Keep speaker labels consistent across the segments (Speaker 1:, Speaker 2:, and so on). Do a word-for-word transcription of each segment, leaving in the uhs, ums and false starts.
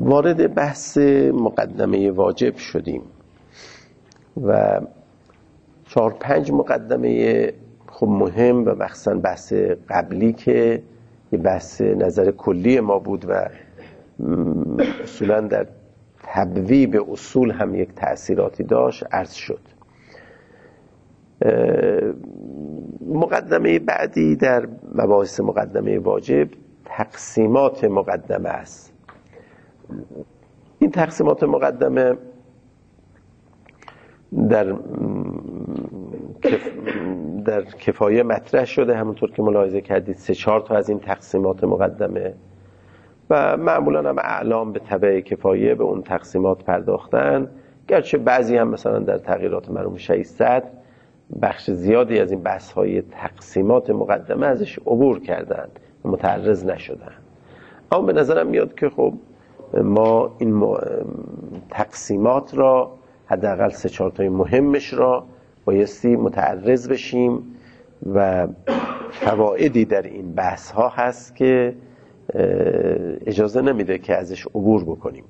Speaker 1: وارد بحث مقدمه واجب شدیم و چهار پنج مقدمه خب مهم و مخصوصا بحث قبلی که یه بحث نظر کلی ما بود و اصولا در تبویب اصول هم یک تأثیراتی داشت عرض شد. مقدمه بعدی در مباحث مقدمه واجب تقسیمات مقدمه است. این تقسیمات مقدمه در در کفایه مطرح شده، همونطور که ملاحظه کردید سه چهار تا از این تقسیمات مقدمه و معمولا هم اعلام به تبع کفایه به اون تقسیمات پرداختن، گرچه بعضی هم مثلا در تغییرات مرحوم شصت بخش زیادی از این بحث های تقسیمات مقدمه ازش عبور کردند و متعرض نشدند. اما به نظرم میاد که خب ما این تقسیمات را حداقل سه چهار تای مهمش را بایستی متعرض بشیم و فوائدی در این بحث ها هست که اجازه نمیده که ازش عبور بکنیم.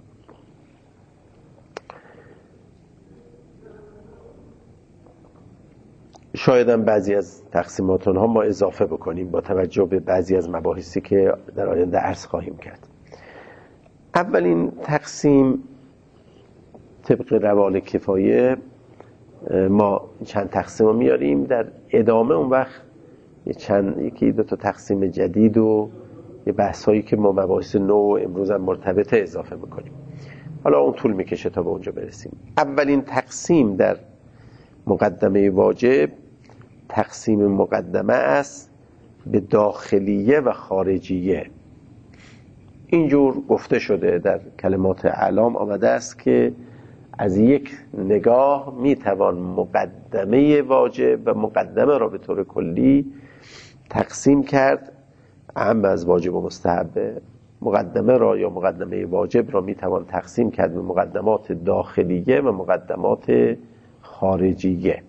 Speaker 1: شاید هم بعضی از تقسیمات ها ما اضافه بکنیم با توجه به بعضی از مباحثی که در آینده عرض خواهیم کرد. اولین تقسیم طبق روال کفایه ما چند تقسیم رو میاریم، در ادامه اون وقت چند یکی دو تا تقسیم جدید و یه بحث هایی که ما مباحث نو امروز هم مرتبطه اضافه میکنیم. حالا اون طول میکشه تا به اونجا برسیم. اولین تقسیم در مقدمه واجب تقسیم مقدمه است به داخلیه و خارجیه. اینجور گفته شده در کلمات اعلام آمده است که از یک نگاه میتوان مقدمه واجب و مقدمه را به طور کلی تقسیم کرد. اهم از واجب و مستحب مقدمه را یا مقدمه واجب را میتوان تقسیم کرد به مقدمات داخلیه و مقدمات خارجیه.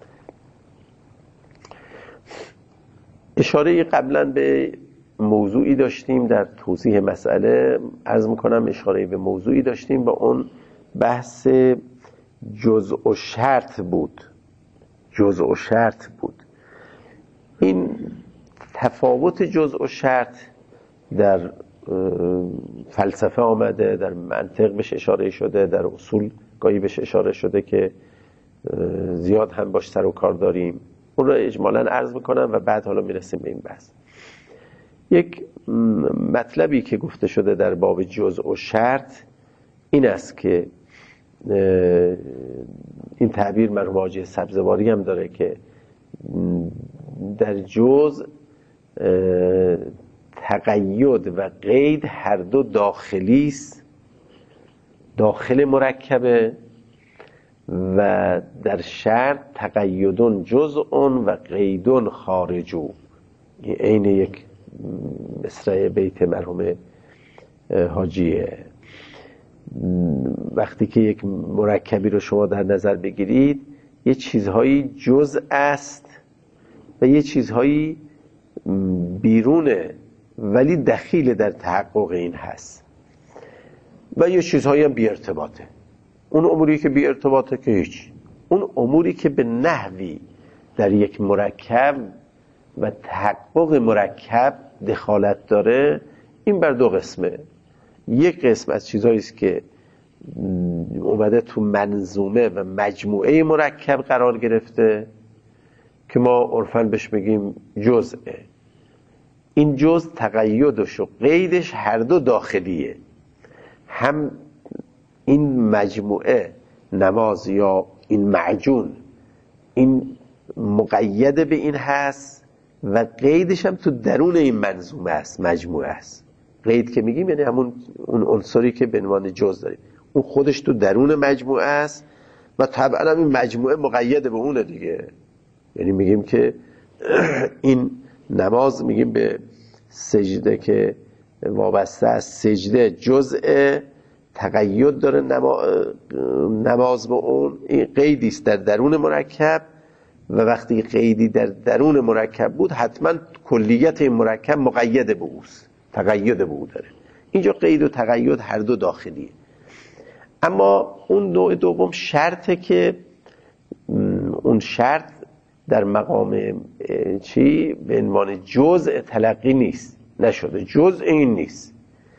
Speaker 1: اشاره قبلا به موضوعی داشتیم در توضیح مسئله، عرض میکنم اشاره به موضوعی داشتیم با اون بحث جزء و شرط بود. جزء و شرط بود. این تفاوت جزء و شرط در فلسفه آمده، در منطق بهش اشاره شده، در اصول گاهی بهش اشاره شده که زیاد هم باش سر و کار داریم. اون را اجمالاً عرض میکنم و بعد حالا میرسیم به این بحث. یک مطلبی که گفته شده در باب جزء و شرط این است که این تعبیر مرحوم حاجی سبزواری هم داره که در جزء تقید و قید هر دو داخلی است، داخل مرکبه، و در شرط تقیدون جزءون و قیدون خارجو. این یک مصرع بیت مرحوم حاجیه. وقتی که یک مرکبی رو شما در نظر بگیرید یه چیزهایی جزء است و یه چیزهایی بیرونه ولی دخیل در تحقق این هست و یه چیزهایی هم بی ارتباطه. اون اموری که بی ارتباطه که هیچ. اون اموری که به نحوی در یک مرکب و تحقق مرکب دخالت داره، این بر دو قسمه. یک قسم از چیزهایی است که اومده تو منظومه و مجموعه مرکب قرار گرفته که ما عرفاً بهش بگیم جزءه. این جزء تقیدش و قیدش هر دو داخلیه. هم این مجموعه نماز یا این معجون این مقید به این هست و قیدش هم تو درون این منظومه است، مجموعه است. قید که میگیم یعنی همون اون عنصری که به عنوان جزء داریم، اون خودش تو درون مجموعه است و طبعا هم این مجموعه مقید به اونه دیگه. یعنی میگیم که این نماز میگیم به سجده که وابسته است، سجده جزء تقید داره نماز به اون، این قیدی است در درون مرکب و وقتی قیدی در درون مرکب بود حتما کلیت این مرکب مقید به اوست، تقید به او داره. اینجا قید و تقید هر دو داخلیه. اما اون نوع دوم شرطه که اون شرط در مقام چی به عنوان جزء تلقی نیست، نشده، جزء این نیست،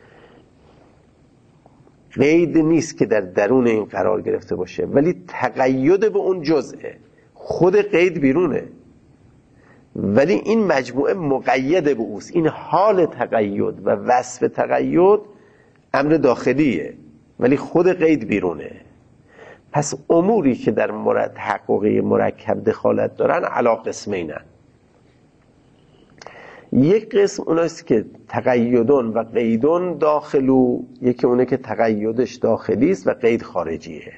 Speaker 1: قید نیست که در درون این قرار گرفته باشه، ولی تقید به اون جزءه، خود قید بیرونه، ولی این مجموعه مقید به اوست. این حال تقید و وصف تقید امر داخلیه، ولی خود قید بیرونه. پس اموری که در مورد تحقق مرکب دخالت دارن علا قسمینن. یک قسم اوناست که تقیدون و قیدون داخلو، یکی اونه که تقیدش داخلی است و قید خارجیه.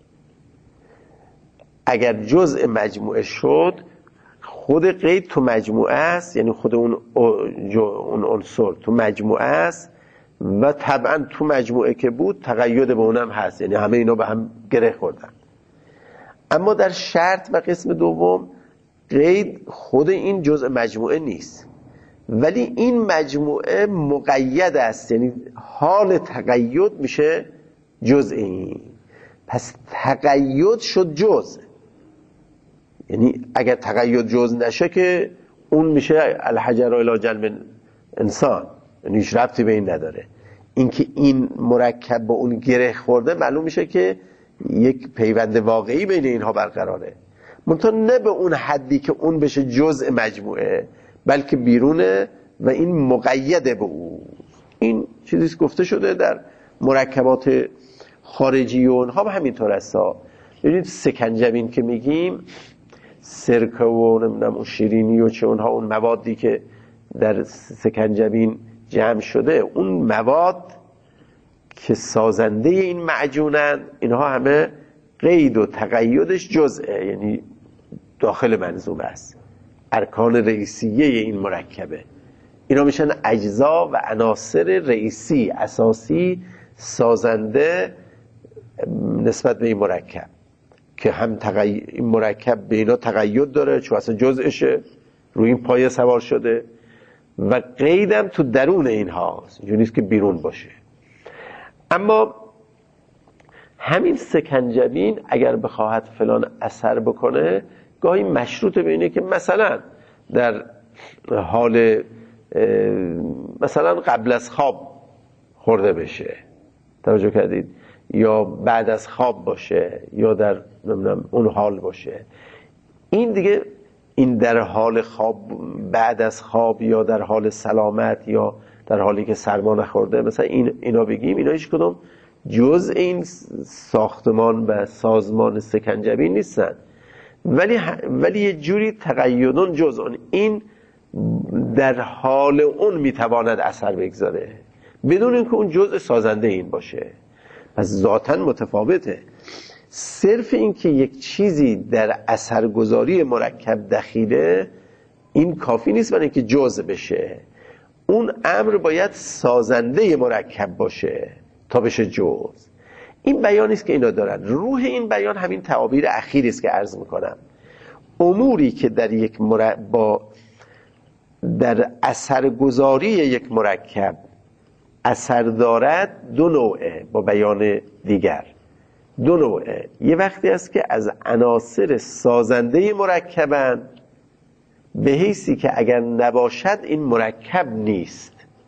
Speaker 1: اگر جزء مجموعه شد، خود قید تو مجموعه است، یعنی خود اون اون عنصر تو مجموعه است و طبعا تو مجموعه که بود تقید به اونم هست، یعنی همه اینا به هم گره خوردن. اما در شرط و قسم دوم قید خود این جزء مجموعه نیست، ولی این مجموعه مقید است، یعنی حال تقید میشه جزء این. پس تقید شد جزء، یعنی اگر تقید جزء نشه که اون میشه الحجر الی جنب انسان، یعنی هیچ ربطی به این نداره. اینکه این مرکب با اون گره خورده معلوم میشه که یک پیوند واقعی بین اینها برقراره، منتها نه به اون حدی که اون بشه جزء مجموعه، بلکه بیرونه و این مقید به او. این چیزی گفته شده در مرکبات خارجی و اونها همینطور است. ببینید سکنجبین که میگیم، سرکه و نمیدونم اون شیرینی و چه اونها، اون موادی که در سکنجبین جمع شده، اون مواد که سازنده این معجونن، اینها همه قید و تقیدش جزئه، یعنی داخل منظومه است، ارکان رئیسیه این مرکبه. اینا میشن اجزا و عناصر رئیسی اساسی سازنده نسبت به این مرکب، که هم تقی... این مرکب به اینا تقید داره چون اصلا جزءشه، روی این پایه سوار شده، و قیدم تو درون اینهاست، اینجوری نیست که بیرون باشه. اما همین سکنجبین اگر بخواهد فلان اثر بکنه، گاهی مشروط به اینه که مثلا در حال مثلا قبل از خواب خورده بشه، توجه کردید، یا بعد از خواب باشه، یا در نمیدونم اون حال باشه. این دیگه این در حال خواب، بعد از خواب، یا در حال سلامت، یا در حالی که سرما نخورده، مثلا این اینا بگیم، اینا هیچ کدوم جز این ساختمان و سازمان سکنجبین نیستن، ولی ولی یه جوری تقیدون جز اون، این در حال اون میتواند اثر بگذاره بدون اینکه اون جزء سازنده این باشه. پس ذاتاً متفاوته. صرف این که یک چیزی در اثرگذاری مرکب دخیله، این کافی نیست برای اینکه جزء بشه. اون امر باید سازنده مرکب باشه تا بشه جزء. این بیانی است که اینا دارن. روح این بیان همین تعابیر اخیری است که عرض میکنم. اموری که در یک مر... با در اثرگذاری یک مرکب اثر دارد دو نوعه، با بیان دیگر دو نوعه. یه وقتی است که از عناصر سازنده مرکبن، به حیثی که اگر نباشد این مرکب نیست،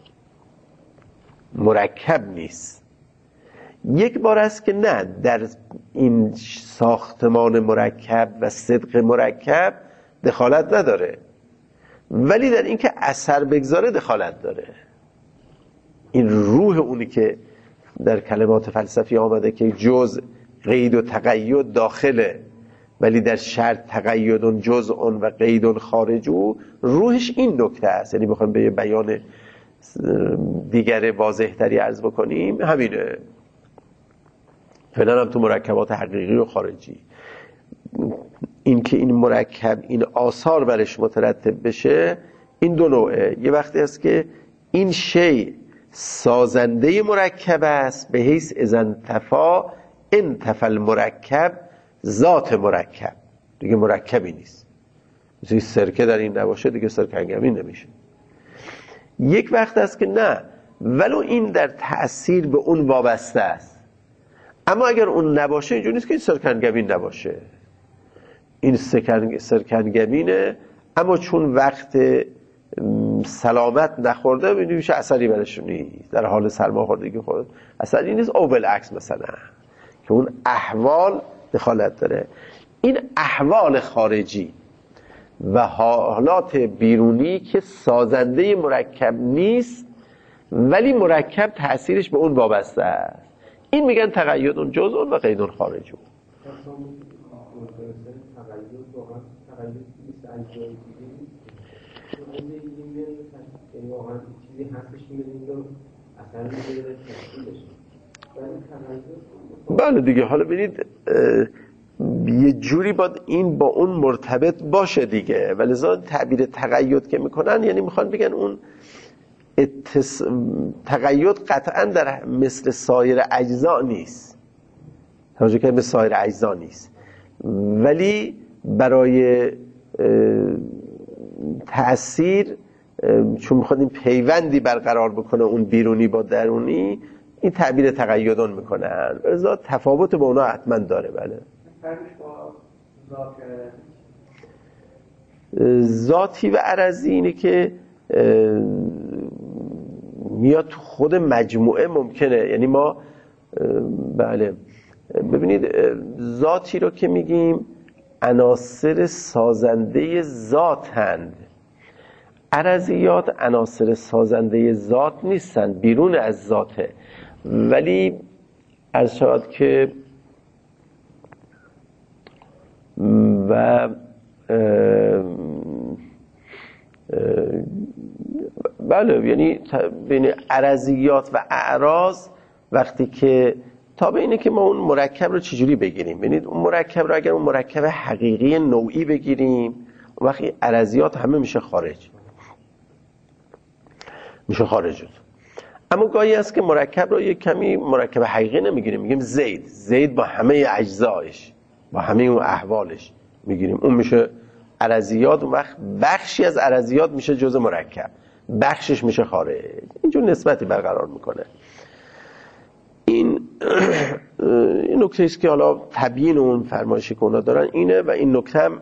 Speaker 1: مرکب نیست. یک بار است که نه، در این ساختمان مرکب و صدق مرکب دخالت نداره، ولی در این که اثر بگذاره دخالت داره. این روح اونی که در کلمات فلسفی آمده که جز قید و تقید داخله، ولی در شرط تقیدون جز اون و قیدون خارج او، روحش این نکته است. یعنی بخوایم به یه بیان دیگر واضح تری عرض بکنیم، همینه. فعلا هم تو مرکبات حقیقی و خارجی، این که این مرکب این آثار برش مترتب بشه، این دو نوعه. یه وقتی است که این شی سازنده مرکب است، به حیث اذن تفا انتفى المرکب ذات مرکب، دیگه مرکبی نیست. مثل سرکه در این نباشه دیگه سرکنگبین نمیشه. یک وقت است که نه، ولو این در تأثیر به اون وابسته است. اما اگر اون نباشه اینجوری نیست که این سرکنگبین نباشه، این سرکنگبینه، اما چون وقت سلامت نخورده ببینید میشه اثری برش نیست، در حال سرماخوردگی خورد اثری نیست، او بالعکس مثلا که اون احوال دخالت داره. این احوال خارجی و حالات بیرونی که سازنده مرکب نیست ولی مرکب تأثیرش به اون وابسته است، این میگن تقید جزء و قید خارجی. بله دیگه، حالا ببینید یه جوری باید این با اون مرتبط باشه دیگه، ولی لذا تعبیر تقید که میکنن یعنی میخوان بگن اون اتس... تقید قطعا در مثل سایر اجزا نیست، توجه که مثل سایر اجزا نیست، ولی برای تأثیر چون میخواد این پیوندی برقرار بکنه اون بیرونی با درونی، این تعبیر تقیدان میکنن، لذا تفاوت با اونا حتما داره. بله ذاتی و عرضی اینه که میاد تو خود مجموعه ممکنه، یعنی ما بله ببینید ذاتی رو که میگیم عناصر سازنده ذاتند، عرضیات عناصر سازنده ذات نیستن، بیرون از ذاته، ولی عرض شود که و اه اه بله یعنی بین عرضیات و اعراض وقتی که تا به اینه که ما اون مرکب رو چجوری بگیریم، ببینید اون مرکب رو اگر اون مرکب حقیقی نوعی بگیریم وقتی عرضیات همه میشه خارج میشه خارج شد. اما گاهی است که مرکب رو یک کمی مرکب حقیقی نمیگیریم، میگیم زید زید با همه اجزایش با همه اون احوالش میگیریم، اون میشه عرضیات، اون وقت بخشی از عرضیات میشه جزء مرکب، بخشش میشه خارج، اینجور نسبتی برقرار میکنه. این این نکته است که حالا تبیین اون فرمایشی که اونا دارن اینه و این نکته هم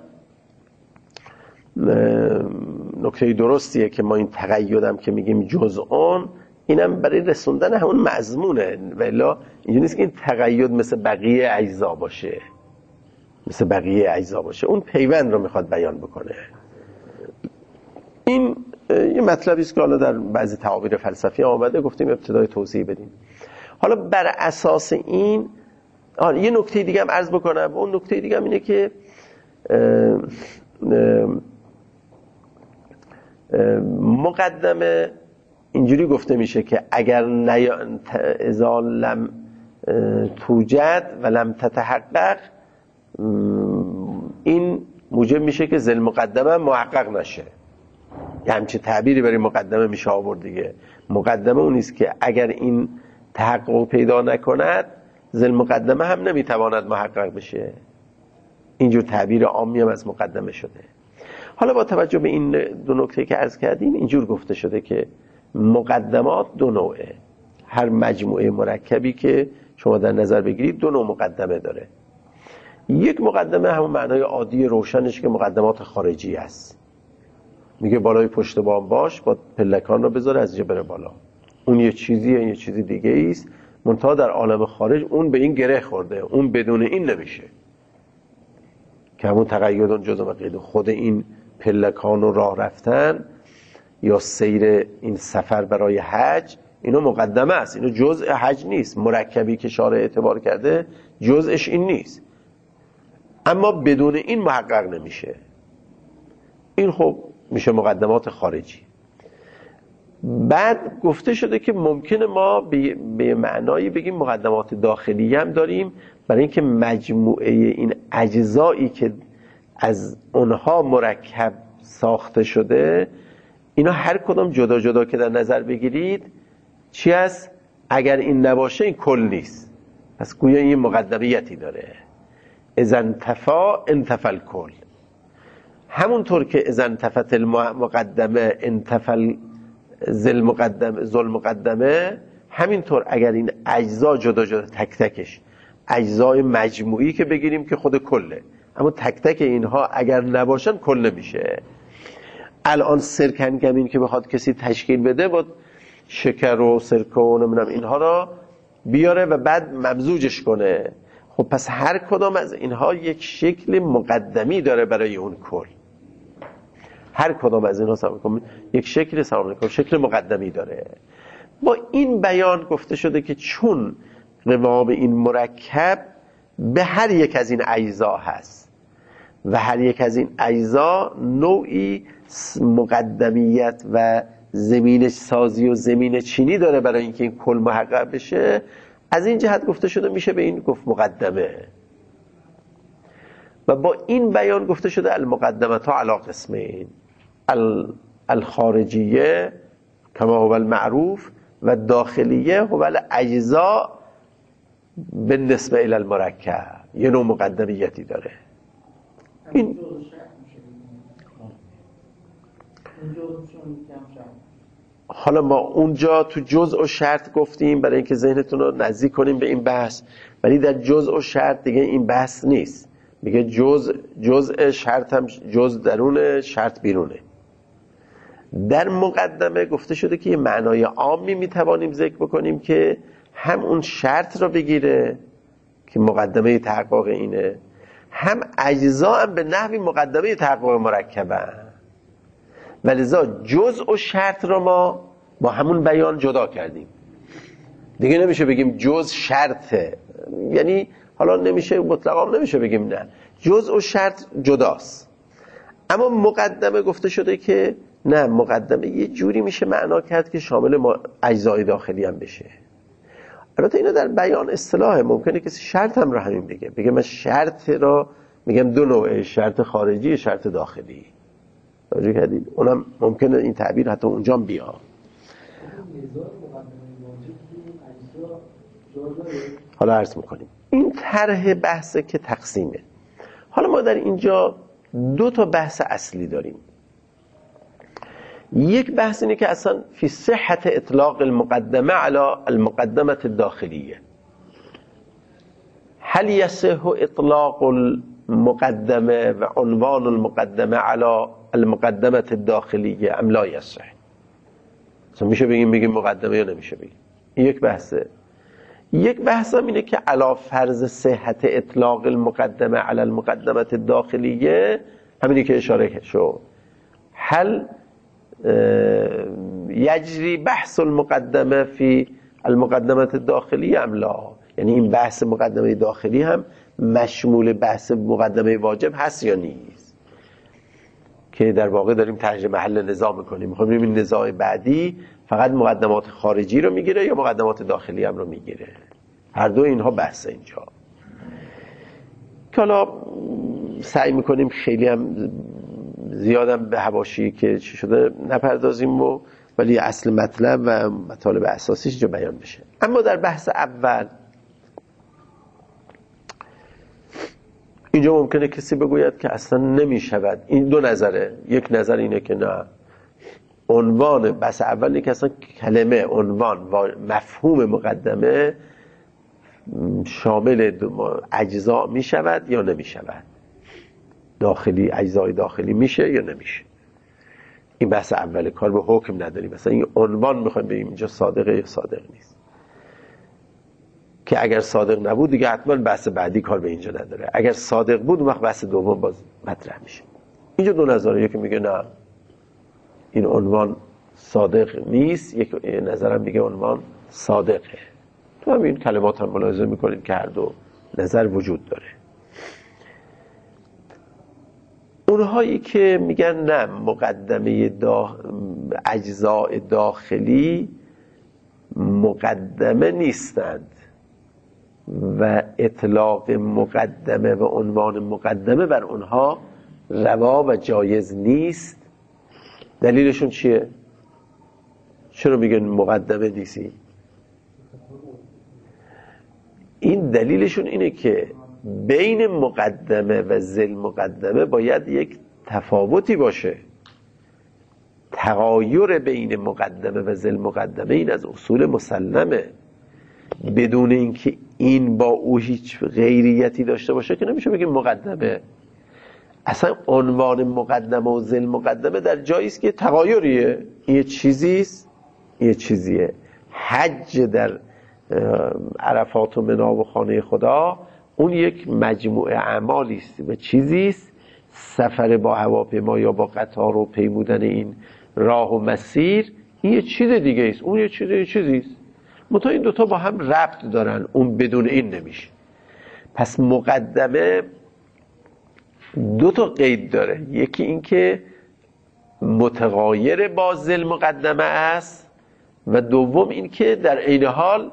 Speaker 1: نکته درستیه که ما این تقیدم که میگیم جزءون، اینم برای رسوندن همون مضمونه، ولی اینجوری نیست که این تقید مثل بقیه اجزا باشه مثل بقیه اجزا باشه، اون پیوند رو میخواد بیان بکنه. این یه مطلبی است که حالا در بعضی تعابیر فلسفی آمده، گفتیم ابتدای توضیح بدیم. حالا بر اساس این آه یه نکته دیگه هم عرض بکنم، اون نکته دیگه هم اینه که اه اه اه مقدمه اینجوری گفته میشه که اگر اذا لم توجد و لم تتحقق، این موجب میشه که ذل مقدمه محقق نشه. یه همچه تعبیری برای مقدمه میشه آورد دیگه. مقدمه اون نیست که اگر این تحقق پیدا نکند ذل مقدمه هم نمیتواند محقق بشه. اینجور تعبیر عامی هم از مقدمه شده. حالا با توجه به این دو نکته که عرض کردیم اینجور گفته شده که مقدمات دو نوعه، هر مجموعه مرکبی که شما در نظر بگیرید دو نوع مقدمه داره. یک مقدمه همون معنای عادی روشنش که مقدمات خارجی است، میگه بالای پشت بام باش با پلکان رو بذاره از اینجا بره بالا، اون یه چیزیه یه چیزی دیگه ایست، منتها در عالم خارج اون به این گره خورده، اون بدون این نمیشه، که همون تقیدون جزء قید خود این پلکان و راه رفتن یا سیر این سفر برای حج، اینو مقدمه است، اینو جزء حج نیست، مرکبی که شارع اعتبار کرده جزءش این نیست، اما بدون این محقق نمیشه. این خب میشه مقدمات خارجی. بعد گفته شده که ممکنه ما به معنایی بگیم مقدمات داخلی هم داریم، برای اینکه مجموعه این اجزایی که از اونها مرکب ساخته شده اینا هر کدام جدا جدا که در نظر بگیرید چی است؟ اگر این نباشه این کل نیست، پس گویا این مقدمیتی داره. اذا انتفا انتفا الکل، همونطور که اذا انتفت المقدمه انتفا ذل مقدمه ذل مقدمه، همینطور اگر این اجزا جدا جدا تک تکش اجزای مجموعی که بگیریم که خود کله، اما تک تک اینها اگر نباشن کل نمیشه. الان سرکنگمین که بخواد کسی تشکیل بده با شکر و سرکه و نمیدونم اینها را بیاره و بعد ممزوجش کنه. خب پس هر کدام از اینها یک شکل مقدمی داره برای اون کل. هر کدام از اینها سلام علیکم یک شکل سلام علیکم شکل مقدمی داره. با این بیان گفته شده که چون قوام این مرکب به هر یک از این اجزا هست و هر یک از این اجزا نوعی مقدمیت و زمین سازی و زمین چینی داره برای اینکه این کل محقق بشه، از این جهت گفته شده میشه به این گفت مقدمه. و با این بیان گفته شده المقدمت ها علی قسمین، الخارجیه کما هو المعروف و داخلیه هو الاجزاء بالنسبه الی المرکب، یه نوع مقدمیتی داره. این حالا ما اونجا تو جزء و شرط گفتیم برای اینکه ذهنتون رو نزدیک کنیم به این بحث، ولی در جزء و شرط دیگه این بحث نیست. میگه جزء جزء شرط هم جزء درونه شرط بیرونه. در مقدمه گفته شده که یه معنای عامی میتوانیم ذکر بکنیم که هم اون شرط رو بگیره که مقدمه تحقق اینه، هم اجزا هم به نحوی مقدمه تحقق مرکبن. ولذا جزء و شرط رو ما با همون بیان جدا کردیم. دیگه نمیشه بگیم جزء شرطه، یعنی حالا نمیشه مطلقا نمیشه بگیم نه، جزء و شرط جداست. اما مقدمه گفته شده که نه، مقدمه یه جوری میشه معنا کرد که شامل اجزای داخلی هم بشه. البته اینا در بیان اصطلاحه، ممکنه کسی شرط هم رو همین بگه، بگه من شرط را میگم دو نوعه، شرط خارجی شرط داخلی. توجه کردید؟ اونم ممکنه این تعبیر حتی اونجا بیاد. حالا عرض میکنیم این طرح بحثه که تقسیمه. حالا ما در اینجا دو تا بحث اصلی داریم. یک بحث اینه که اصلا فی صحت اطلاق المقدمه علی المقدمه الداخلیه، هل یصح اطلاق المقدمه و عنوان المقدمه علی المقدمه الداخلیه ام لا یصح؟ اصلا میشه بگیم بگیم مقدمه یا نمیشه بگیم؟ این یک بحثه. یک بحث هم اینه که علی فرض صحت اطلاق المقدمه علی المقدمه الداخلیه، همینی که اشاره شد، هل یجری بحث المقدمه فی المقدمه الداخلیه ام لا؟ یعنی این بحث مقدمه داخلی هم مشمول بحث مقدمه واجب هست یا نیست، که در واقع داریم ترجمه محل نزاع میکنیم. میخوایم ببینیم این نزاع بعدی فقط مقدمات خارجی رو میگیره یا مقدمات داخلی هم رو میگیره. هر دو اینها بحث اینجا که حالا سعی میکنیم خیلی هم زیادم به حواشی که چی شده نپردازیم و ولی اصل مطلب و مطالب اساسیش جا بیان بشه. اما در بحث اول اینجا ممکنه کسی بگوید که اصلا نمیشود. این دو نظره. یک نظر اینه که نه، عنوان بحث اول اینه که اصلا کلمه عنوان و مفهوم مقدمه شامل اجزا میشود یا نمیشود، داخلی اجزای داخلی میشه یا نمیشه. این بحث اول کار، به حکم نداریم مثلا این عنوان میخوایم بگیم اینجا صادقه یا صادق نیست، که اگر صادق نبود دیگه حتما بحث بعدی کار به اینجا نداره. اگر صادق بود اون وقت بحث دوم باز مطرح میشه. اینجا دو نظره، یکی میگه نه این عنوان صادق نیست، یک نظرم میگه عنوان صادقه. تو هم این کلمات هم ملاحظه میکنید که هر دو نظر وجود داره. اونهایی که میگن نه مقدمه دا اجزاء داخلی مقدمه نیستند و اطلاق مقدمه و عنوان مقدمه بر اونها روا و جایز نیست، دلیلشون چیه؟ چرا میگن مقدمه نیستی؟ این دلیلشون اینه که بین مقدمه و ذل مقدمه باید یک تفاوتی باشه. تغایر بین مقدمه و ذل مقدمه این از اصول مسلمه، بدون اینکه این با او هیچ غیریتی داشته باشه که نمیشه بگیم مقدمه. اصلا عنوان مقدمه و ذل مقدمه در جایی است که تغایریه، این یه چیزیست، یه چیزیه. حج در عرفات و منا و خانه خدا اون یک مجموعه اعمالی است و چیزیست. سفر با هواپیما یا با قطار و پیمودن این راه و مسیر این یه چیز دیگه است، اون یه چیز یه چیزیست. منتها این دوتا با هم ربط دارن، اون بدون این نمیشه. پس مقدمه دو تا قید داره، یکی این که متغایر با ذل مقدمه است و دوم این که در عین حال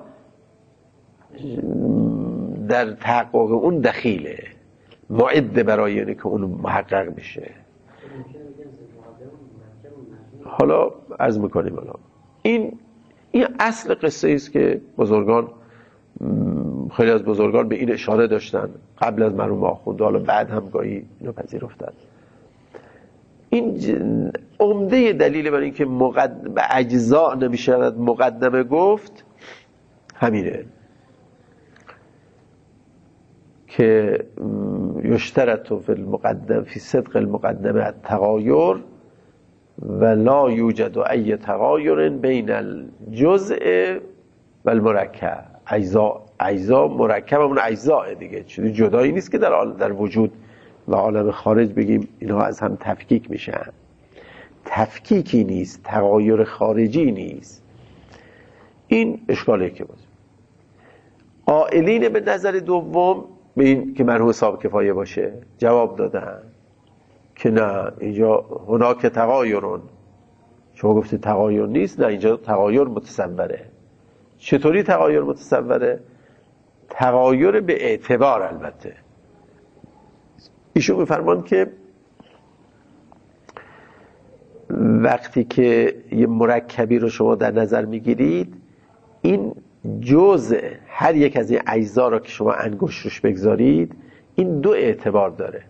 Speaker 1: در تحقق اون دخیله، معد برای اینه که اون محقق بشه. حالا عرض میکنیم حالا این این اصل قصه است که بزرگان، خیلی از بزرگان به این اشاره داشتن قبل از مرحوم آخوند، حالا بعد هم گاهی اینو پذیرفتن. این عمده دلیل برای اینکه مقدم به اجزا نمیشود مقدمه گفت همینه که یشترط فی المقدم فی صدق المقدمه التغایر و لا یوجد ای تغایر بین الجزء و المرکب. اجزا اجزا مرکب همون اجزا دیگه، چیزی جدایی نیست که در در وجود و عالم خارج بگیم اینها از هم تفکیک میشن. تفکیکی نیست، تغایر خارجی نیست. این اشکاله که بود. قائلین به نظر دوم به این که مرهون حساب کفایه باشه جواب دادن که نه، اینجا هناک تغایرون، شما گفتی تغایر نیست، نه اینجا تغایر متصوره. چطوری تغایر متصوره؟ تغایر به اعتبار. البته ایشون میفرمان که وقتی که یه مرکبی رو شما در نظر میگیرید، این جزء هر یک از این اجزا را که شما انگشت روش بگذارید این دو اعتبار داره.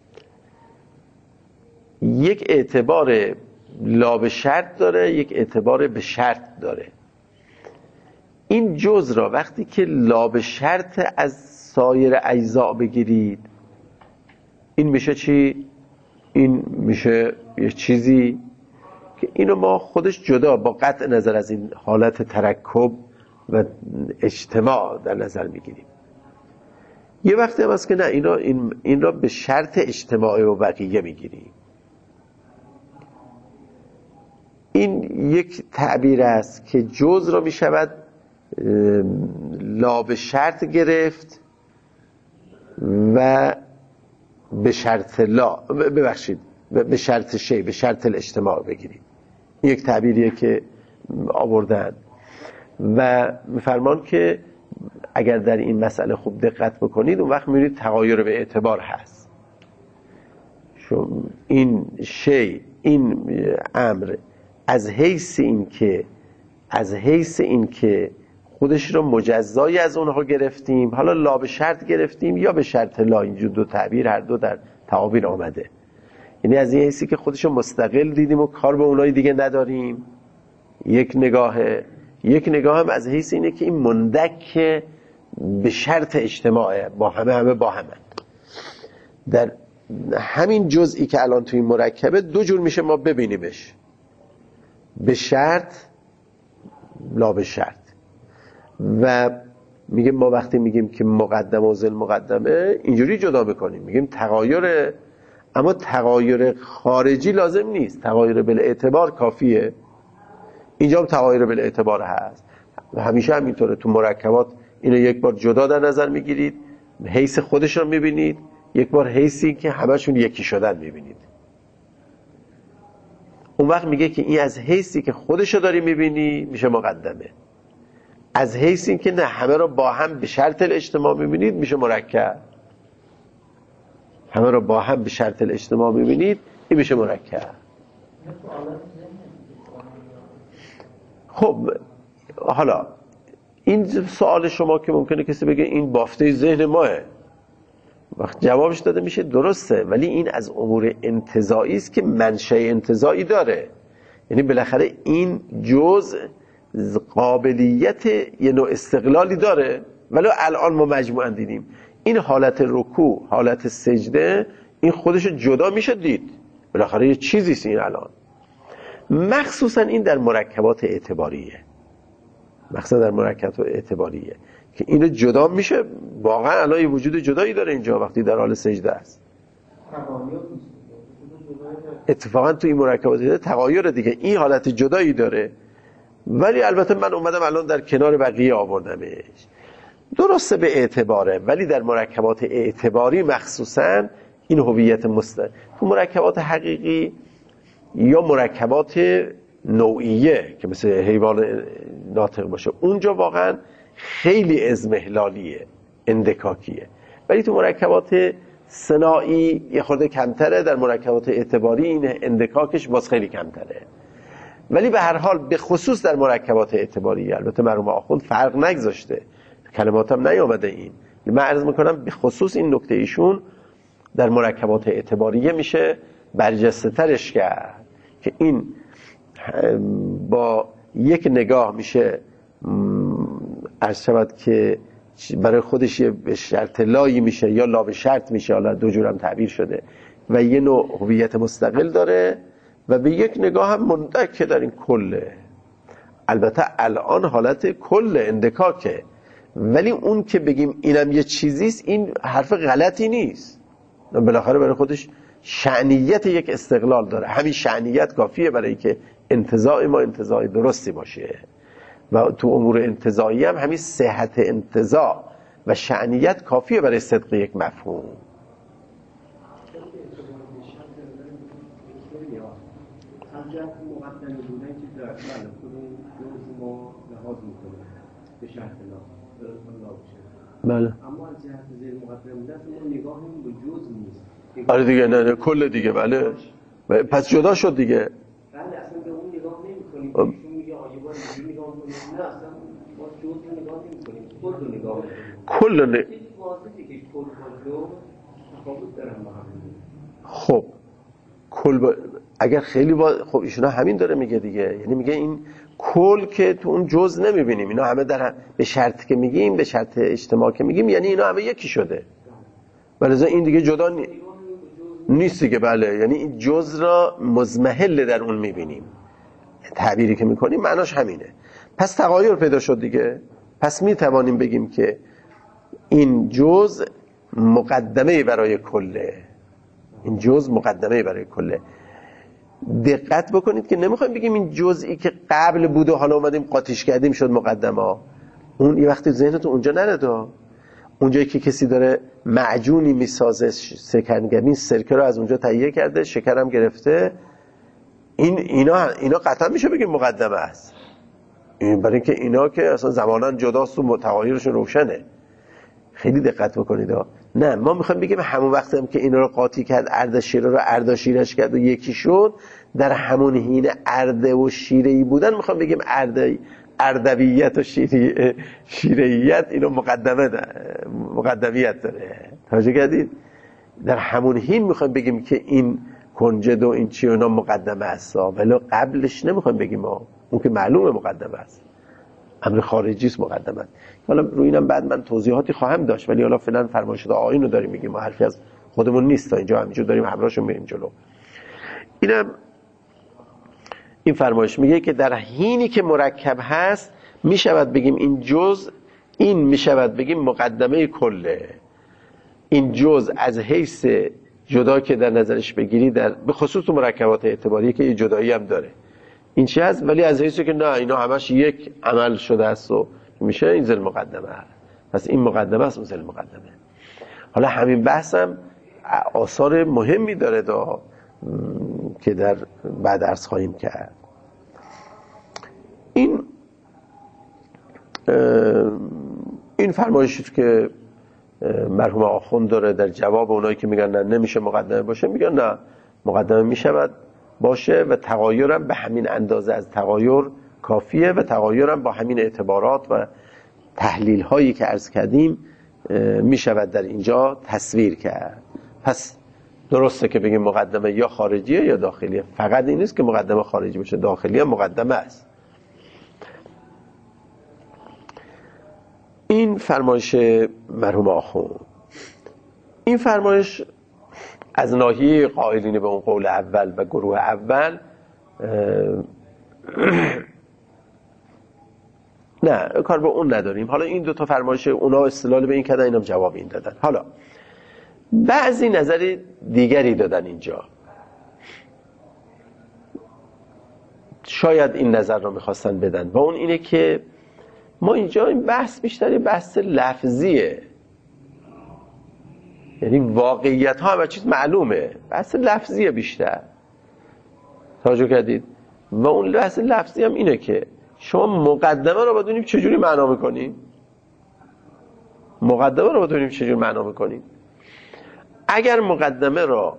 Speaker 1: یک اعتبار لا به شرط داره، یک اعتبار به شرط داره. این جزء را وقتی که لا به شرط از سایر اجزا بگیرید، این میشه چی؟ این میشه یه چیزی که اینو ما خودش جدا با قطع نظر از این حالت ترکب و اجتماع در نظر میگیریم. یه وقتی هم هست که نه، اینا این, این را به شرط اجتماع و بقیه میگیریم. این یک تعبیر است که جزء را میشود لا به شرط گرفت و به شرط لا، ببخشید به شرط شی، به شرط الاجتماع بگیریم. یک تعبیریه که آوردن و میفرمان که اگر در این مسئله خوب دقت بکنید اون وقت میبینید تغایر به اعتبار هست. این شی، این امر از حیث این که از حیث این که خودش رو مجزایی از اونها گرفتیم، حالا لا به شرط گرفتیم یا به شرط لا، اینجور دو تعبیر هر دو در تعابیر آمده. یعنی از این حیثی که خودش رو مستقل دیدیم و کار به اونای دیگه نداریم، یک نگاهه. یک نگاه هم از حیث اینه که این مندک به شرط اجتماعه، با همه همه با همه. در همین جزئی که الان توی این مرکبه دو جور میشه ما ببینیمش، به شرط، لا به شرط. و میگیم ما وقتی میگیم که مقدمه و ذل مقدمه اینجوری جدا میکنیم، میگیم تغایر، اما تغایر خارجی لازم نیست، تغایر بالاعتبار کافیه. اینجا هم تغایر بالاعتبار هست و همیشه همینطوره. تو مرکبات اینو یک بار جدا در نظر میگیرید، حیث خودش رو میبینید، یک بار حیثی که همشون یکی شدن میبینید. اون وقت میگه که این از حیثی که خودش رو داری میبینی میشه مقدمه، از حیثی که نه همه رو با هم به شرط الاجتماع میبینید میشه مرکب. همه رو با هم به شرط الاجتماع میبینید این میشه مرکب. خب حالا این سوال شما که ممکنه کسی بگه این بافته ذهن ماه، وقت جوابش داده میشه درسته، ولی این از امور انتزاعی است که منشأ انتزاعی داره. یعنی بالاخره این جزء قابلیت یه نوع استقلالی داره، ولی الان ما مجموعاً دیدیم این حالت رکوع، حالت سجده، این خودش جدا میشه دید، بالاخره یه چیزیست این الان. مخصوصا این در مرکبات اعتباریه، مخصوصا در مرکبات اعتباریه که اینو جدا میشه، واقعا الان یه وجود جدایی داره اینجا وقتی در حال سجده است. اتفاقا تو این مرکبات تغایر دیگه این حالت جدایی داره، ولی البته من اومدم الان در کنار بقیه آوردمش. درسته به اعتباره، ولی در مرکبات اعتباری مخصوصا این هویت مستقل. تو مرکبات حقیقی یا مرکبات نوعیه که مثل حیوان ناطق باشه، اونجا واقعا خیلی ازمهلالیه، اندکاکیه. ولی تو مرکبات صناعی یه خورده کمتره، در مرکبات اعتباری این اندکاکش باز خیلی کمتره. ولی به هر حال به خصوص در مرکبات اعتباری، البته مرحوم آخوند فرق نگذاشته، کلماتم نیامده این، من عرض میکنم به خصوص این نکته ایشون در مرکبات اعتباریه میشه برجسته ترش کرد که این با یک نگاه میشه عرض شود که برای خودش یه شرط لایی میشه یا لا به شرط میشه، حالا دو جورم تعبیر شده، و یه نوع هویت مستقل داره و به یک نگاه هم مندک در این کله. البته الان حالت کل اندکاکه، ولی اون که بگیم اینم یه چیزیست این حرف غلطی نیست، بالاخره برای خودش شأنیت یک استقلال داره. همین شأنیت کافیه برای که انتزاع ما انتزاع درستی باشه، و تو امور انتزاعی هم همین صحت انتزاع و شأنیت کافیه برای صدق یک مفهوم. بله.
Speaker 2: اما از جهت زیر مقدم بودن ما نگاهمون به جز نیست.
Speaker 1: آره دیگه، نه نه کل دیگه، بله. پس جدا شد دیگه.
Speaker 2: بله اصلا به اون نگاه نمی‌کنیم. ایشون میگه آیه با اینجوری نگاه می‌کنیم، نه اصلا ما جز رو نگاه نمی‌کنیم، کل رو نگاه می‌کنیم.
Speaker 1: کل نه.
Speaker 2: چیزی واضحه که کل با جو تفاوت دارن با هم.
Speaker 1: خب کل با... اگر خیلی با... خب ایشون همین داره میگه دیگه، یعنی میگه این کل که تو اون جز نمیبینیم، اینا همه در به شرط که میگیم، به شرط اجتماع که میگیم، یعنی اینا همه یکی شده، ولی این دیگه جدا نی... نیست دیگه. بله، یعنی این جز را مزمحل در اون میبینیم، تعبیری که میکنیم معناش همینه. پس تغایر پیدا شد دیگه، پس میتوانیم بگیم که این جز مقدمه برای کله، این جز مقدمه برای کله. دقت بکنید که نمیخوایم بگیم این جزئی که قبل بود و حالا اومدیم قاطیش کردیم شد مقدمه. اون یه وقتی ذهنتون اونجا نرده، اونجایی که کسی داره معجونی میسازه، سکنگمین سرکه رو از اونجا تهیه کرده، شکرم گرفته، این اینا اینا قطعا میشه بگیم مقدمه است. این برای اینکه اینا که اصلا زماناً جداست و متغایرشون روشنه. خیلی دقت بکنید ها. نه، ما میخوایم بگیم همون وقتی هم که اینا رو قاطی کرد، اردشیر رو اردشیرش کرد و یکی شد، در همون حین ارده و شیره‌ای بودن میخوام بگیم ارده اردویت و شیری... شیره‌ایت اینو مقدمه ده. مقدمیت داره. توجه کردید؟ در همون حین میخوایم بگیم که این کنجد و این چی و اینا مقدمه است، ولی قبلش نمیخوایم بگیم ها. اون که معلومه مقدمه است، امر خارجی است مقدمه است. حالا روی اینم بعد من توضیحاتی خواهم داشت، ولی حالا فعلا فرمایشات آیین رو داریم میگیم، ما حرفی از خودمون نیست، تا اینجا همینجور داریم همراهشون میریم جلو. اینم این فرمایش میگه که در حینی که مرکب هست میشود بگیم این جز، این میشود بگیم مقدمه کله. این جز از حیث جدا که در نظرش بگیری، در به خصوص مرکبات اعتباری که یه جدایی هم داره، این چی هست، ولی از حیثی که نه اینا همش یک عمل شده است و میشه این ذل مقدمه هست. پس این مقدمه است، اون ذل مقدمه. حالا همین بحثم آثار مهمی داره دا که در بعد عرض خواهیم کرد. این این فرمایشی که مرحوم آخوند داره در جواب اونایی که میگن نه نمیشه مقدمه باشه، میگن نه مقدمه میشود باشه و تغایرم به همین اندازه از تغایر کافیه و تغایرم با همین اعتبارات و تحلیل هایی که عرض کردیم میشود در اینجا تصویر کرد. پس درسته که بگیم مقدمه یا خارجیه یا داخلیه، فقط این نیست که مقدمه خارجی باشه، داخلی هم مقدمه است. این فرمایش مرحوم آخوند. این فرمایش از ناحیه قائلین به اون قول اول و گروه اول نه کار به اون نداریم. حالا این دو تا فرمایش اونا استدلال به این کردن، اینم جواب این دادن. حالا بعضی نظر دیگری دادن اینجا، شاید این نظر رو میخواستن بدن و اون اینه که ما اینجا این بحث بیشتری بحث لفظیه، یعنی واقعیت ها همه چیز معلومه، بحث لفظیه بیشتر. توجه کردید؟ و اون بحث لفظی هم اینه که شما مقدمه رو بدونیم چجوری معنا میکنیم، مقدمه رو بدونیم چجوری معنا میکنیم. اگر مقدمه را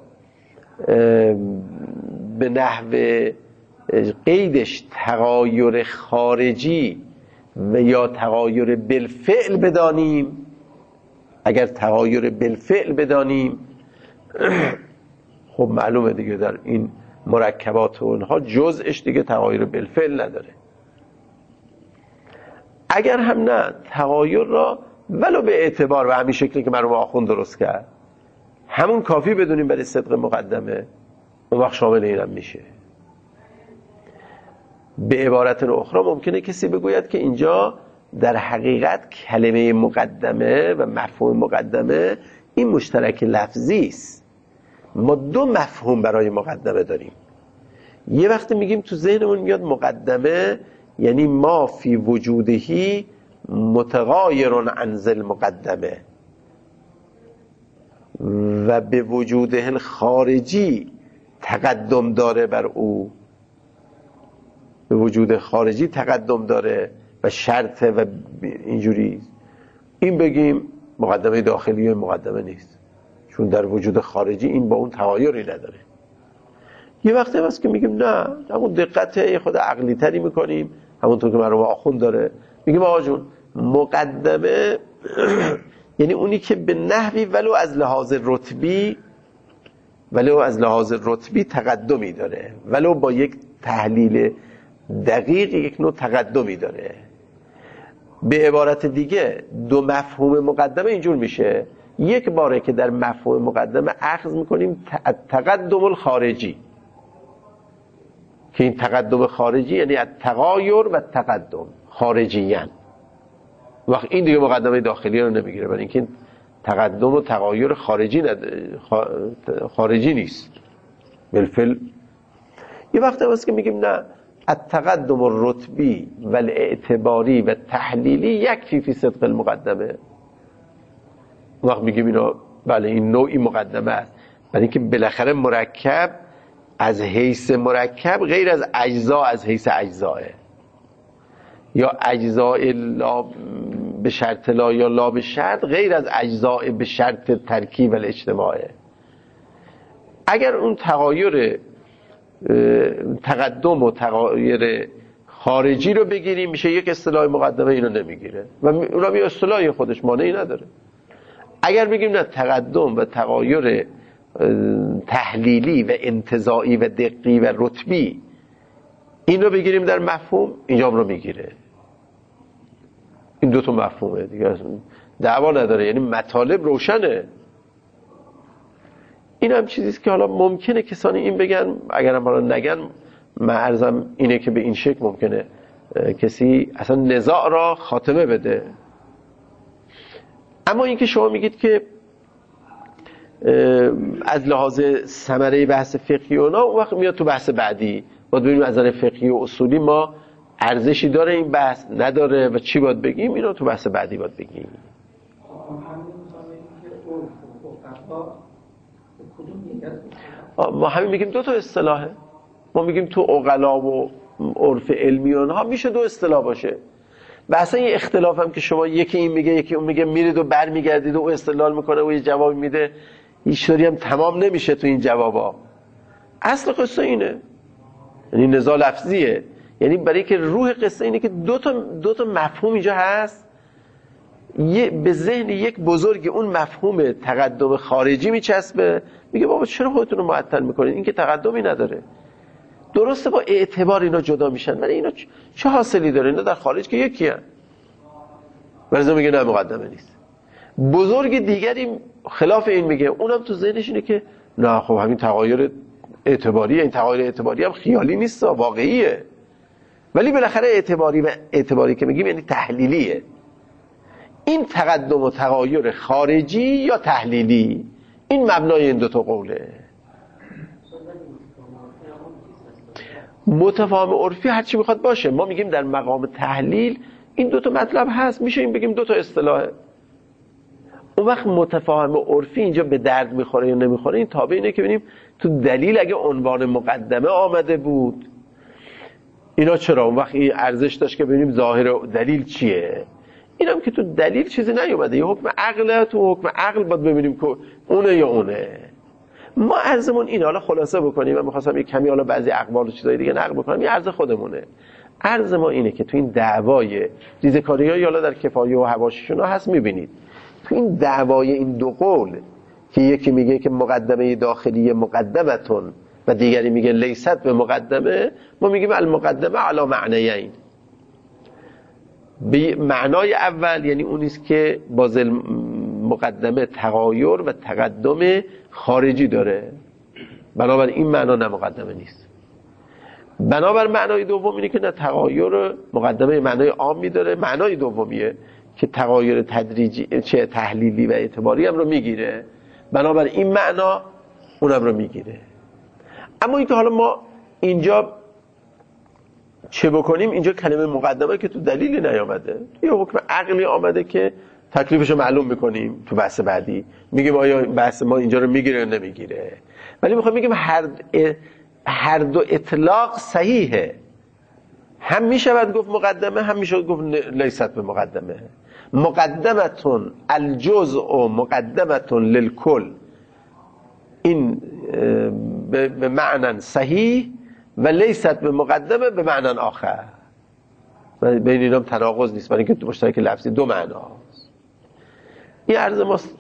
Speaker 1: به نحو قیدش تغایر خارجی و یا تغایر بالفعل بدانیم، اگر تغایر بالفعل بدانیم خب معلومه دیگه در این مرکبات و اونها جزءش دیگه تغایر بالفعل نداره. اگر هم نه، تغایر را ولو به اعتبار و همین شکلی که مرحوم آخوند درست کرد همون کافی بدونیم برای صدق مقدمه، اون وقت شامل اینم میشه. به عبارت اخرى ممکنه کسی بگوید که اینجا در حقیقت کلمه مقدمه و مفهوم مقدمه این مشترک لفظی است. ما دو مفهوم برای مقدمه داریم. یه وقتی میگیم تو ذهنمون میاد مقدمه یعنی ما فی وجودهی متغایر عن ذل مقدمه و به وجوده الخارجی تقدم داره بر او، به وجود خارجی تقدم داره و شرطه و اینجوری. این بگیم مقدمه داخلی و مقدمه نیست، چون در وجود خارجی این با اون تغایری نداره. یه وقتی هست که میگیم نه، همون دقت خود عقلی تری میکنیم، همونطور که مرحوم آخوند داره، میگیم آقا جون مقدمه یعنی اونی که به نحوی ولو از لحاظ رتبی ولو از لحاظ رتبی تقدمی داره، ولو با یک تحلیل دقیق یک نوع تقدمی داره. به عبارت دیگه دو مفهوم مقدمه اینجور میشه، یک باره که در مفهوم مقدمه اخذ میکنیم تقدم الخارجی، که این تقدم خارجی یعنی تغایر و تقدم خارجیان، وقت این دیگه مقدمه داخلی رو نمیگیره، برای اینکه تقدم و تغایر خارجی ند... خارجی نیست بالفعل. یه وقت هست که میگیم نه، التقدم الرتبی و الاعتباری و تحلیلی یکفی فی صدق المقدمه. وقت میگیم اینا بله این نوعی مقدمه است، برای اینکه بالاخره مرکب از حیث مرکب غیر از اجزا از حیث اجزاه، یا اجزاء لا به شرط لا یا لا به شرط غیر از اجزاء به شرط ترکیب و الاجتماعه. اگر اون تغایر تقدم و تغایر خارجی رو بگیریم میشه یک اصطلاح مقدمه، اینو نمیگیره و اونم یه اصطلاحی خودش مانعی نداره. اگر بگیم نه تقدم و تغایر تحلیلی و انتزاعی و دقی و رتبی این رو بگیریم در مفهوم، اینجا رو میگیره. این دو تا مفهومه دیگه، دعوا نداره، یعنی مطالب روشنه. این هم چیزیست که حالا ممکنه کسانی این بگن، اگر هم حالا نگن، من عرضم اینه که به این شکل ممکنه کسی اصلا نزاع را خاتمه بده. اما این که شما میگید که از لحاظ ثمره بحث فقهی و اونا، اون وقت میاد تو بحث بعدی باید ببینیم از نظر فقهی و اصولی ما ارزشی داره این بحث نداره و چی باید بگیم، اینو تو بحث بعدی باید بگیم. ما همین میگیم دو تا اصطلاحه، ما میگیم تو عقلا و عرف علمی اونها میشه دو اصطلاح باشه و اصلا یه اختلاف هم که شما یکی این میگه یکی اون میگه، میرید و بر میگردید و او استدلال میکنه و یه جواب میده، هیچ طوری هم تمام نمیشه تو این جوابا. اصل قصه اینه، یعنی نزاع لفظیه، یعنی برای که روح قصه اینه که دو تا دو تا مفهوم اینجا هست، یه به ذهن یک بزرگ اون مفهوم تقدم خارجی میچسبه، میگه بابا چرا خودتون رو معطل میکنید، این که تقدمی نداره. درسته با اعتبار اینا جدا میشن، ولی اینا چه حاصلی داره؟ اینا در خارج که یکی هن. ولی میگه نه مقدمه نیست. بزرگ دیگری خلاف این میگه، اونم تو ذهنش اینه که نه خب همین تغایر اعتباریه، این تغایر اعتباری هم خیالی نیست، واقعیه. ولی بالاخره اعتباری و اعتباری که میگیم یعنی تحلیلیه. این تقدم و تغایر خارجی یا تحلیلی، این مبنای این دوتا قوله. متفاهم عرفی هرچی میخواد باشه، ما میگیم در مقام تحلیل این دوتا مطلب هست، میشه این بگیم دوتا اصطلاحه. اون وقت متفاهم عرفی اینجا به درد میخوره یا نمیخوره، این تابع اینه که ببینیم تو دلیل اگه عنوان مقدمه آمده بود اینا چرا اون وقت این ارزش داشت که ببینیم ظاهر دلیل چیه. اینم که تو دلیل چیزی نیومده، یه حکم عقله، تو حکم عقل باید ببینیم که اونه یا اونه. ما عرضمون اینه، حالا خلاصه بکنیم، من می‌خواستم یک کمی حالا بعضی اقوال و چیزای دیگه نقل بکنم، این عرض خودمونه. عرض ما اینه که تو این دعوای ریزکاری‌ها حالا در کفایه و حواشیشون هست، می‌بینید تو این دعوای این دو قول که یکی میگه که مقدمه داخلی مقدمتون و دیگری میگه لیست به مقدمه، ما میگیم المقدمه علی معنیین. به معنای اول یعنی اونیست که با مقدمه تغایر و تقدم خارجی داره، بنابر این معنا نه مقدمه نیست. بنابر معنای دوم اینه که نه تغایر مقدمه معنای عامی داره، معنای دومیه که تغایر تدریجی چه تحلیلی و اعتباری هم رو میگیره، بنابر این معنا اونم رو میگیره. اما اینکه حالا ما اینجا چه بکنیم، اینجا کلمه مقدمه که تو دلیلی نیامده، یه حکم عقلی آمده که تکلیفشو معلوم میکنیم تو بحث بعدی، میگیم آیا بحث ما اینجا رو میگیره یا نمیگیره. ولی میخوام میگیم هر هر دو اطلاق صحیحه، هم میشود گفت مقدمه، هم میشود گفت لیست به مقدمه. مقدمتون الجزء مقدمتون للکل، این به معنی صحیح، و لیست به مقدمه به معنی آخر. و بین اینا هم تناقض نیست، برای اینکه مشترک لفظی دو معناست. این عرض ماست.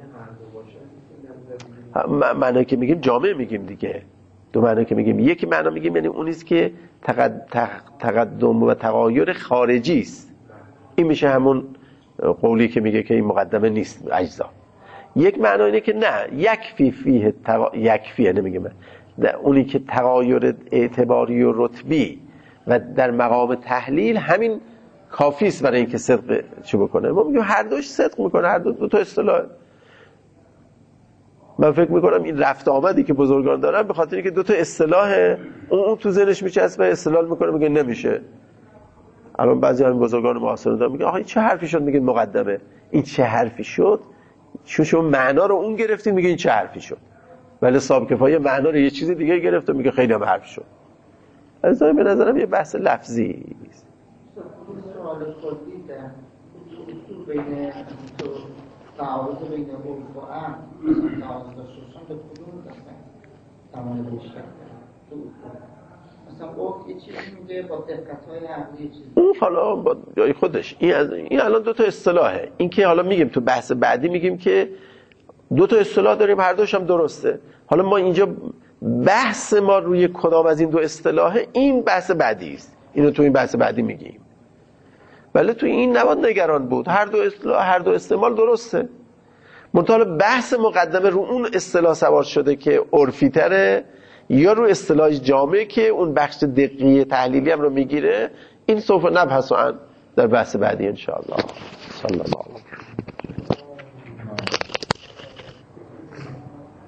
Speaker 1: معنی که میگیم جامع میگیم دیگه، دو معنی که میگیم، یکی معنا میگیم یعنی اونیست که تقدم و تغایر خارجی است، این میشه همون قولی که میگه که این مقدمه نیست اجزا. یک معنا اینه که نه یکفی فیه تغ... یکفیه نمیگه من، اونی که تغایر اعتباری و رتبی و در مقام تحلیل همین کافی است برای اینکه صدق چه بکنه. ما میگیم هر دوش صدق میکنه، هر دو دو تا اصطلاح. من فکر میکنم این رفت آمدی که بزرگان دارن به خاطر اینکه دو تا اصطلاح اون, اون تو ذهنش میچسبه، استدلال میکنه میگه نمیشه. الان بعضی همین بزرگان معاصر دارن میگه آخه این چه حرفی شد، میگه مقدمه، این چه حرفی شد، چون شما معنا رو اون گرفتین میگه این چه حرفی شد، ولی صاحب کفایه معنا رو یه چیز دیگه گرفت و میگه خیلی هم حرف شد. از به نظرم یه بحث لفظی است.
Speaker 3: سوال کلی در اصول بین تو تعارض بین عرف و عقل، تعارض داشته باشن به کدوم قسمت تمام بیشتر تو مثلا عرف یه چیزی میگه با دقت‌های عقلی چیزی،
Speaker 1: اون حالا با جای خودش. این از این الان دو تا اصطلاحه. این که حالا میگیم تو بحث بعدی میگیم که دو تا اصطلاح داریم، هر دوش هم درسته. حالا ما اینجا بحث ما روی کدام از این دو اصطلاحه، این بحث بعدی است، اینو تو این بحث بعدی میگیم. ولی تو این نباید نگران بود، هر دو اصطلاح هر دو استعمال درسته. منتها بحث مقدمه رو اون اصطلاح سوار شده که عرفی تره، یا رو اصطلاح جامع که اون بخش دقیق تحلیلی هم رو میگیره. این سوف نبحث عن در بحث بعدی ان شاء الله. صلی الله علیه و